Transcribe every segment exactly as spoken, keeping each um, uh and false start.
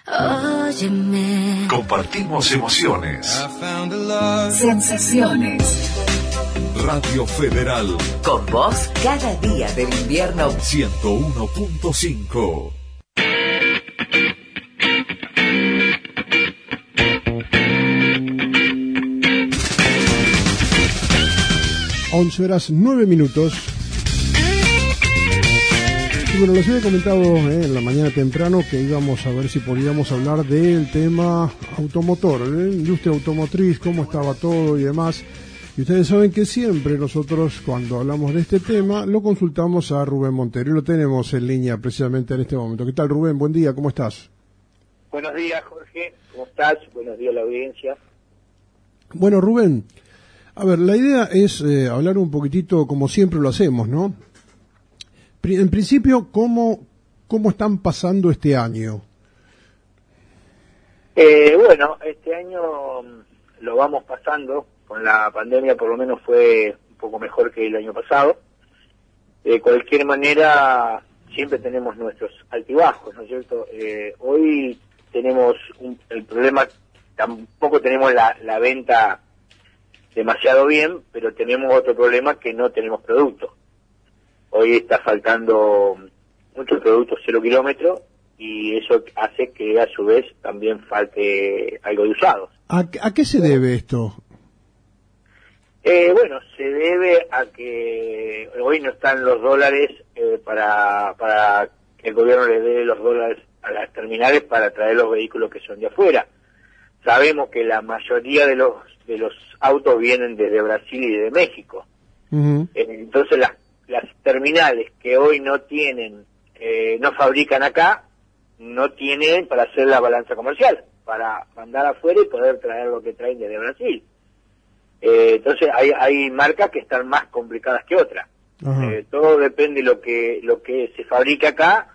Óyeme. Compartimos emociones. Sensaciones. Radio Federal. Con vos cada día del invierno. ciento uno punto cinco. once horas nueve minutos. Y bueno, les había comentado eh, en la mañana temprano que íbamos a ver si podíamos hablar del tema automotor, ¿eh? Industria automotriz, cómo estaba todo y demás. Y ustedes saben que siempre nosotros, cuando hablamos de este tema, lo consultamos a Rubén Montero. Y lo tenemos en línea precisamente en este momento. ¿Qué tal, Rubén? Buen día, ¿cómo estás? Buenos días, Jorge. ¿Cómo estás? Buenos días a la audiencia. Bueno, Rubén, a ver, la idea es eh, hablar un poquitito como siempre lo hacemos, ¿no? En principio, ¿cómo, cómo están pasando este año? Eh, bueno, este año lo vamos pasando. Con la pandemia por lo menos fue un poco mejor que el año pasado. De cualquier manera, siempre tenemos nuestros altibajos, ¿no es cierto? Eh, hoy tenemos un, el problema, tampoco tenemos la, la venta demasiado bien, pero tenemos otro problema, que no tenemos producto. Hoy está faltando muchos productos cero kilómetros y eso hace que a su vez también falte algo de usados. ¿A, a qué se debe esto? Eh, bueno, se debe a que hoy no están los dólares eh, para, para que el gobierno le dé los dólares a las terminales para traer los vehículos que son de afuera. Sabemos que la mayoría de los de los autos vienen desde Brasil y de México. Uh-huh. Eh, entonces las las terminales que hoy no tienen, eh, no fabrican acá, no tienen para hacer la balanza comercial, para mandar afuera y poder traer lo que traen desde Brasil. Eh, entonces hay, hay marcas que están más complicadas que otras. Uh-huh. Eh, todo depende de lo que lo que se fabrica acá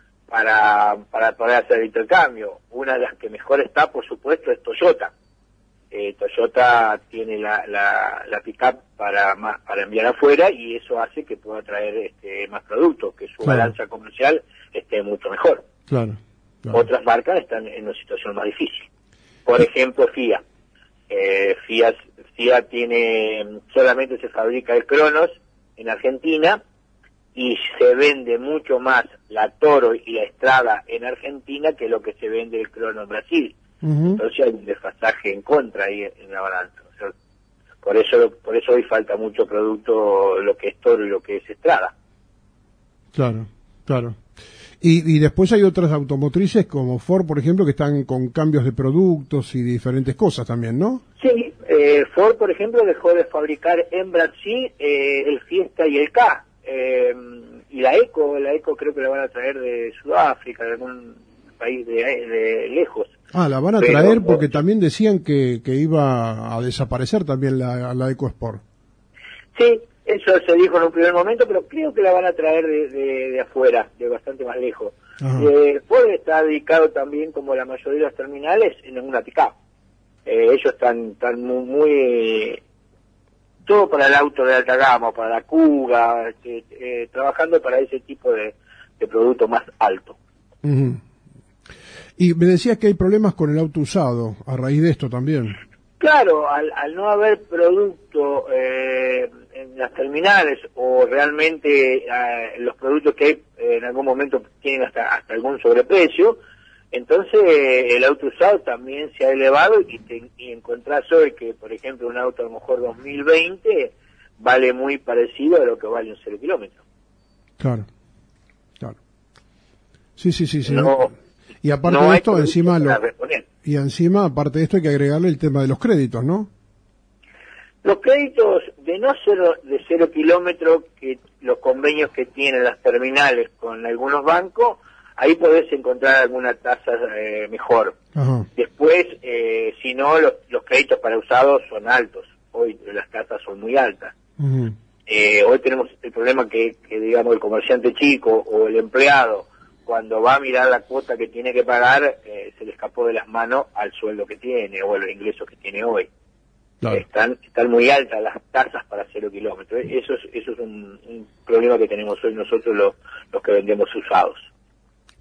para para poder hacer el intercambio. Una de las que mejor está, por supuesto, es Toyota. Eh, Toyota tiene la, la, la pick-up para para enviar afuera y eso hace que pueda traer este, más productos, que su claro. balanza comercial esté mucho mejor. Claro, claro. Otras marcas están en una situación más difícil. Por ejemplo, Fiat. Eh, Fiat, Fiat tiene, solamente se fabrica el Cronos en Argentina y se vende mucho más la Toro y la Strada en Argentina que lo que se vende el Cronos en Brasil. Uh-huh. Entonces hay un desfasaje en contra ahí en, en la balanza. O sea, por eso por eso hoy falta mucho producto, lo que es Toro y lo que es Strada. Claro, claro. Y, y después hay otras automotrices como Ford, por ejemplo, que están con cambios de productos y diferentes cosas también, ¿no? Sí, eh, Ford, por ejemplo, dejó de fabricar en Brasil eh, el Fiesta y el K. Eh, y la Eco, la Eco creo que la van a traer de Sudáfrica, de algún país de, de lejos. Ah, la van a Pero, traer porque también decían que, que iba a desaparecer también la, la EcoSport. Sí, eso se dijo en un primer momento, pero creo que la van a traer de, de, de afuera, de bastante más lejos. Eh, Ford está dedicado también, como la mayoría de las terminales, en una pick-up. Eh, ellos están, están muy, muy... todo para el auto de alta gama, para la Kuga, este, eh, trabajando para ese tipo de, de producto más alto. Uh-huh. Y me decías que hay problemas con el auto usado, a raíz de esto también. Claro, al, al no haber producto eh, en las terminales o realmente eh, los productos que hay eh, en algún momento tienen hasta, hasta algún sobreprecio, entonces eh, el auto usado también se ha elevado y, te, y encontrás hoy que, por ejemplo, un auto a lo mejor dos mil veinte vale muy parecido a lo que vale un cero kilómetro. Claro, claro. Sí, sí, sí, sí. No, y aparte no de esto, encima lo, reponer. y encima, aparte de esto, hay que agregarle el tema de los créditos, ¿no? Los créditos de no cero, de cero kilómetro, que los convenios que tienen las terminales con algunos bancos, ahí podés encontrar alguna tasa eh, mejor. Ajá. Después, eh, si no, los, los créditos para usados son altos. Hoy las tasas son muy altas. Uh-huh. Eh, hoy tenemos el problema que, que, digamos, el comerciante chico o el empleado, cuando va a mirar la cuota que tiene que pagar, eh, se le escapó de las manos al sueldo que tiene o a los ingresos que tiene hoy. Claro. Están están muy altas las tasas para cero kilómetros. Eso es, eso es un, un problema que tenemos hoy nosotros los, los que vendemos usados.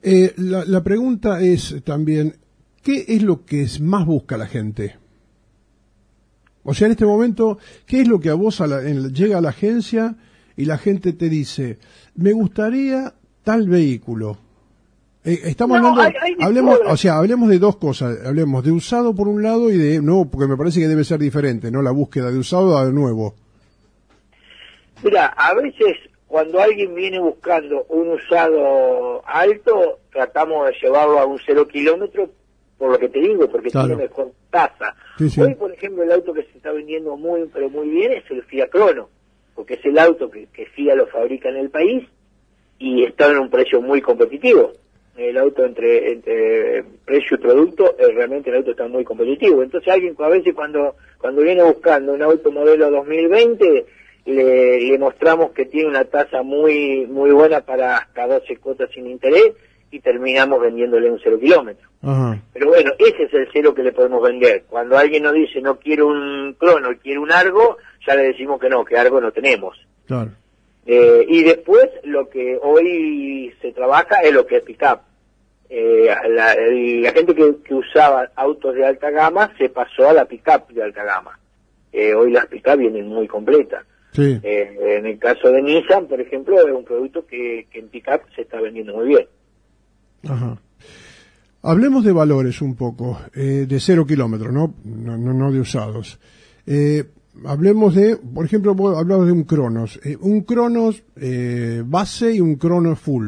Eh, la, la pregunta es también, ¿qué es lo que es más busca la gente? O sea, en este momento, ¿qué es lo que a vos a la, en, llega a la agencia y la gente te dice, me gustaría tal vehículo? Eh, estamos No, hablando, hay- hay hablemos, todo. o sea, hablemos de dos cosas, hablemos de usado por un lado y de nuevo, porque me parece que debe ser diferente, ¿no? La búsqueda de usado a de nuevo. Mira, a veces cuando alguien viene buscando un usado alto, tratamos de llevarlo a un cero kilómetro, por lo que te digo, porque Claro. tiene mejor tasa. Sí, sí. Hoy, por ejemplo, el auto que se está vendiendo muy, pero muy bien es el Fiat Crono, porque es el auto que, que Fiat lo fabrica en el país y está en un precio muy competitivo. El auto entre, entre precio y producto, eh, realmente el auto está muy competitivo. Entonces alguien a veces cuando, cuando viene buscando un auto modelo dos mil veinte, le, le mostramos que tiene una tasa muy, muy buena para hasta doce cuotas sin interés y terminamos vendiéndole un cero kilómetro. Ajá. Pero bueno, ese es el cero que le podemos vender. Cuando alguien nos dice no quiero un Crono, quiero un Argo, ya le decimos que no, que Argo no tenemos. Claro. Eh, y después lo que hoy se trabaja es lo que es pick-up. Eh, la, el- la gente que, que usaba autos de alta gama se pasó a la pick-up de alta gama. Eh, hoy las pick-up vienen muy completas. Sí. Eh, en el caso de Nissan, por ejemplo, es un producto que, que en pick-up se está vendiendo muy bien. Ajá. Hablemos de valores un poco, eh, de cero kilómetros, ¿no? No, no, no de usados. Eh, hablemos de, por ejemplo, vos hablabas de un Cronos. Eh, un Cronos eh, base y un Cronos full.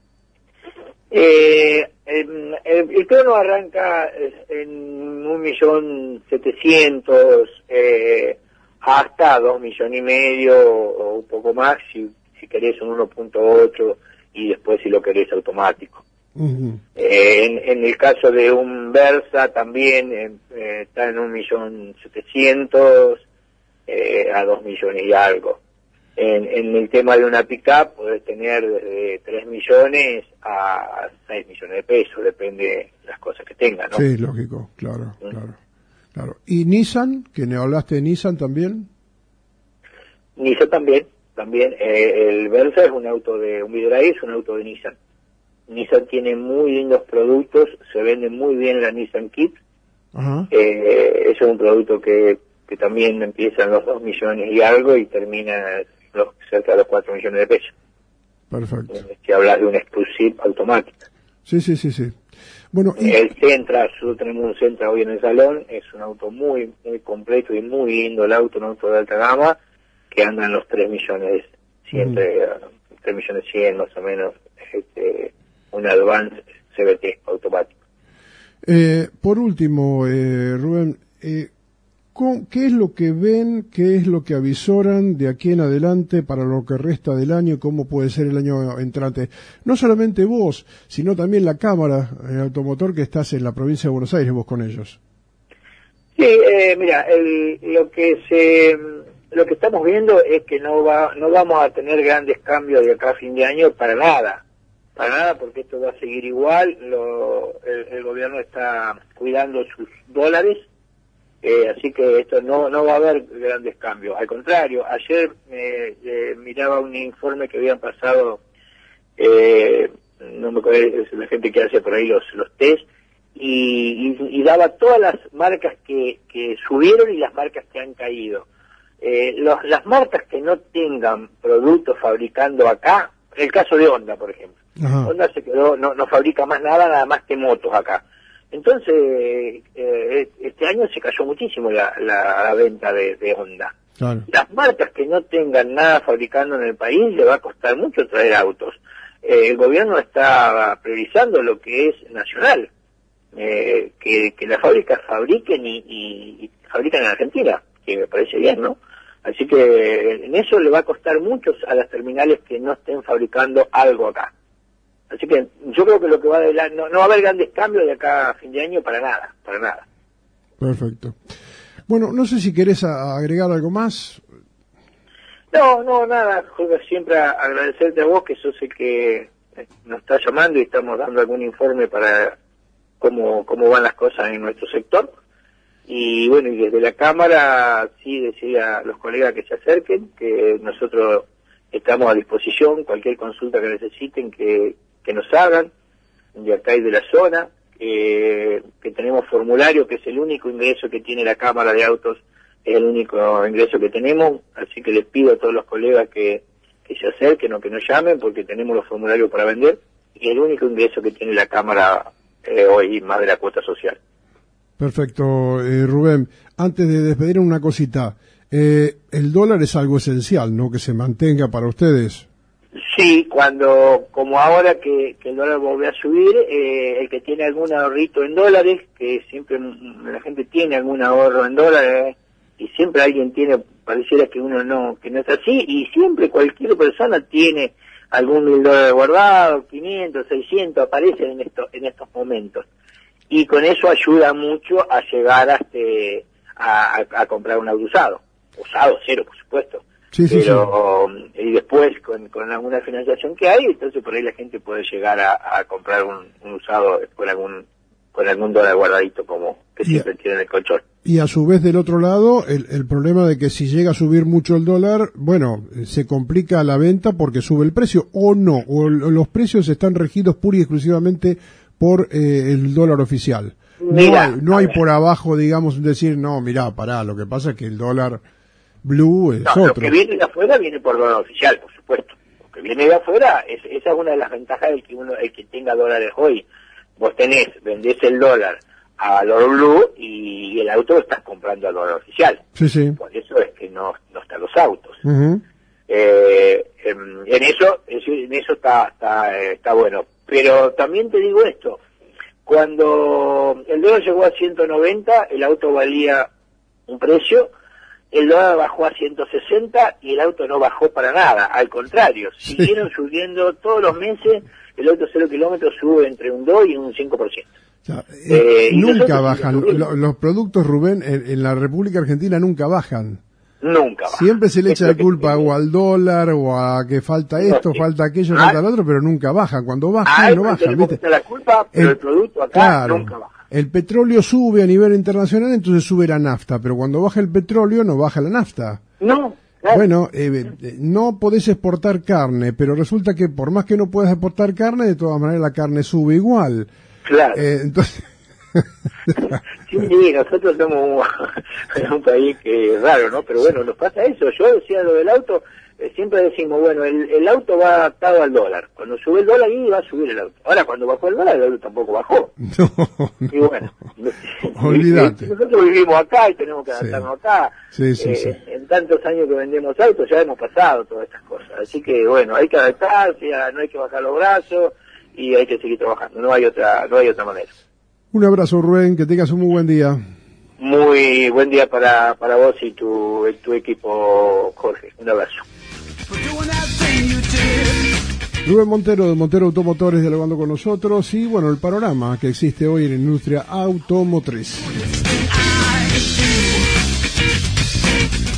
Eh, el, el, el Crono arranca en un millón setecientos eh, hasta dos millones y medio o un poco más si, si querés un uno punto ocho y después si lo querés automático. Uh-huh. Eh, en, en el caso de un Versa también eh, eh, está en un millón setecientos eh, a dos millones y algo. En, en el tema de una pick-up podés tener desde tres millones a seis millones de pesos, depende de las cosas que tenga, ¿no? Sí, lógico, claro, claro, claro. ¿Y Nissan, que me hablaste de Nissan también? Nissan también, también. Eh, el Versa es un auto de, un Vidrai es un auto de Nissan. Nissan tiene muy lindos productos, se vende muy bien la Nissan Kit. Ajá. Eh, ese es un producto que, que también empieza en los dos millones y algo y termina los, cerca de los cuatro millones de pesos. Perfecto. Eh, Si hablas de un Exclusive automática. Sí, sí, sí, sí. Bueno, y, El Sentra, nosotros tenemos un Sentra hoy en el salón, es un auto muy muy completo y muy lindo el auto, un auto de alta gama, que anda en los tres millones, siempre, uh, tres millones cien más o menos, este, un Advance C V T automático. eh, por último, eh, Rubén, eh, ¿Con- ¿qué es lo que ven, qué es lo que avisoran de aquí en adelante para lo que resta del año, cómo puede ser el año entrante? No solamente vos, sino también la Cámara eh, Automotor que estás en la provincia de Buenos Aires, vos con ellos. Sí, eh, mira, el, lo que se, lo que estamos viendo es que no va, no vamos a tener grandes cambios de acá a fin de año para nada, para nada, porque esto va a seguir igual. Lo, el, el gobierno está cuidando sus dólares. Eh, así que esto no no va a haber grandes cambios. Al contrario, ayer eh, eh, miraba un informe que habían pasado, eh, no me acuerdo, es la gente que hace por ahí los los test, y, y, y daba todas las marcas que, que subieron y las marcas que han caído. Eh, los, las marcas que no tengan productos fabricando acá, el caso de Honda, por ejemplo. Ajá. Honda se quedó, no, no fabrica más nada, nada más que motos acá. Entonces, eh, este año se cayó muchísimo la, la, la venta de, de Honda. Claro. Las marcas que no tengan nada fabricando en el país le va a costar mucho traer autos. Eh, el gobierno está priorizando lo que es nacional, eh, que, que las fábricas fabriquen y, y, y fabrican en Argentina, que me parece bien, ¿no? Así que en eso le va a costar mucho a las terminales que no estén fabricando algo acá. Así que yo creo que lo que va de la, no, no va a haber grandes cambios de acá a fin de año para nada, para nada. Perfecto. Bueno, no sé si querés a- agregar algo más. No, no, nada, Jorge, siempre a- agradecerte a vos que sos el que nos está llamando y estamos dando algún informe para cómo, cómo van las cosas en nuestro sector. Y bueno, y desde la Cámara sí decía a los colegas que se acerquen, que nosotros estamos a disposición, cualquier consulta que necesiten que, que nos hagan. de acá y de la zona, eh, que tenemos formulario, que es el único ingreso que tiene la Cámara de Autos, es el único ingreso que tenemos, así que les pido a todos los colegas que, que se acerquen o que nos llamen, porque tenemos los formularios para vender, y el único ingreso que tiene la Cámara eh, hoy, más de la cuota social. Perfecto, eh, Rubén. Antes de despedir una cosita, eh, el dólar es algo esencial, ¿no?, que se mantenga para ustedes. Sí, cuando, como ahora que, que el dólar volvió a subir, eh, el que tiene algún ahorrito en dólares, que siempre la gente tiene algún ahorro en dólares, y siempre alguien tiene, pareciera que uno no, que no es así, y siempre cualquier persona tiene algún mil dólares guardados, quinientos, seiscientos, aparecen en estos, en estos momentos. Y con eso ayuda mucho a llegar hasta, a, a, a comprar un auto usado. Usado, cero, por supuesto. Sí, sí, Pero, sí. Y después, con, con alguna financiación que hay, entonces por ahí la gente puede llegar a, a comprar un, un usado con algún con algún dólar guardadito, como que siempre tiene en el colchón. Y a su vez, del otro lado, el, el problema de que si llega a subir mucho el dólar, bueno, se complica la venta porque sube el precio, o no, o los precios están regidos pura y exclusivamente por eh, el dólar oficial. Mira, no hay, no hay por abajo, digamos, decir, no, mirá, pará, lo que pasa es que el dólar blue es no, otro. Lo que viene de afuera viene por dólar oficial, por supuesto. Lo que viene de afuera, es, esa es una de las ventajas del que uno, el que tenga dólares hoy. Vos tenés, vendés el dólar a valor blue y el auto lo estás comprando a dólar oficial. Sí, sí. Por eso es que no, no están los autos. Uh-huh. eh, en, en eso, en eso está, está, está bueno. Pero también te digo esto, cuando el dólar llegó a ciento noventa, el auto valía un precio, el dólar bajó a ciento sesenta y el auto no bajó para nada, al contrario, sí. Siguieron subiendo todos los meses, el auto cero kilómetros sube entre un dos y un cinco por ciento. O sea, eh, eh, nunca bajan, los, los productos, Rubén, en, en la República Argentina nunca bajan. Nunca bajan. Siempre se le echa la culpa que... o al dólar o a que falta esto, no, sí. falta aquello, ah, falta lo otro, pero nunca bajan. Cuando bajan, ah, no bajan. ¿Viste? La culpa, pero el, el producto acá claro, nunca baja. El petróleo sube a nivel internacional, entonces sube la nafta, pero cuando baja el petróleo no baja la nafta. No. Claro. Bueno, eh, no podés exportar carne, pero resulta que por más que no puedas exportar carne, de todas maneras la carne sube igual. Claro. Eh, entonces... sí, nosotros somos un, un país que es raro, ¿no? Pero bueno, nos pasa eso. Yo decía lo del auto, eh, siempre decimos, bueno, el, el auto va adaptado al dólar. Cuando sube el dólar, ahí va a subir el auto. Ahora, cuando bajó el dólar, el auto tampoco bajó. No, no. Y bueno, olvídate. Nosotros vivimos acá y tenemos que adaptarnos sí. acá. Sí, sí, eh, sí. En tantos años que vendemos autos ya hemos pasado todas estas cosas. Así que, bueno, hay que adaptarse, no hay que bajar los brazos y hay que seguir trabajando. No hay otra, no hay otra manera. Un abrazo, Rubén, que tengas un muy buen día. Muy buen día para, para vos y tu, tu equipo, Jorge. Un abrazo. Rubén Montero, de Montero Automotores, dialogando con nosotros, y bueno, el panorama que existe hoy en la industria automotriz.